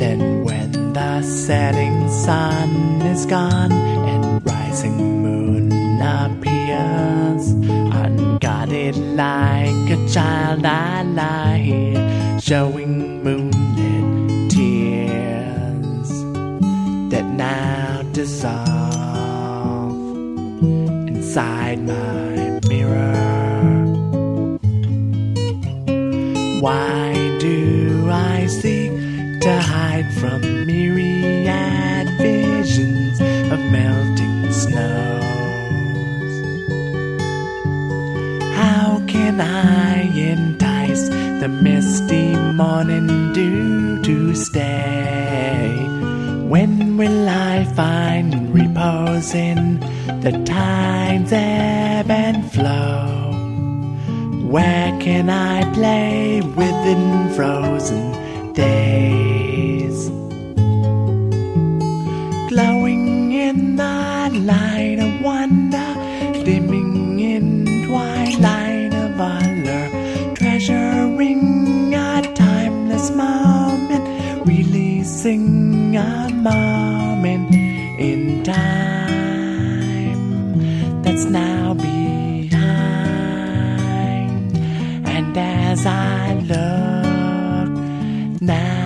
Then when the setting sun is gone and rising moon appears, unguarded like a child I lie here, showing moonlit tears that now dissolve inside my mirror. Why do I seek to hide from myriad visions of melting snows? How can I entice the misty morning dew to stay? When will I find repose in the tide's ebb and flow? Where can I play within frozen days? Glowing in the light of wonder, dimming in twilight of allure, treasuring a timeless moment, releasing a moment in time that's now behind. And as I look now,